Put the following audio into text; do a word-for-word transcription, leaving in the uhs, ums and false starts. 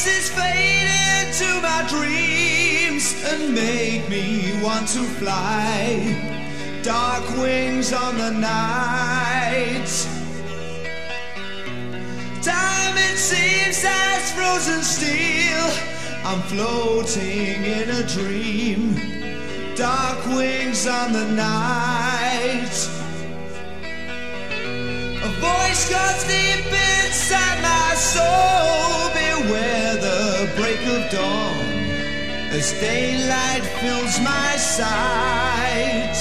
voices fade into my dreams and make me want to fly. Dark wings on the night. Time, it seems, as frozen steel. I'm floating in a dream. Dark wings on the night. A voice calls deep inside my soul. Beware the break of dawn as daylight fills my sight.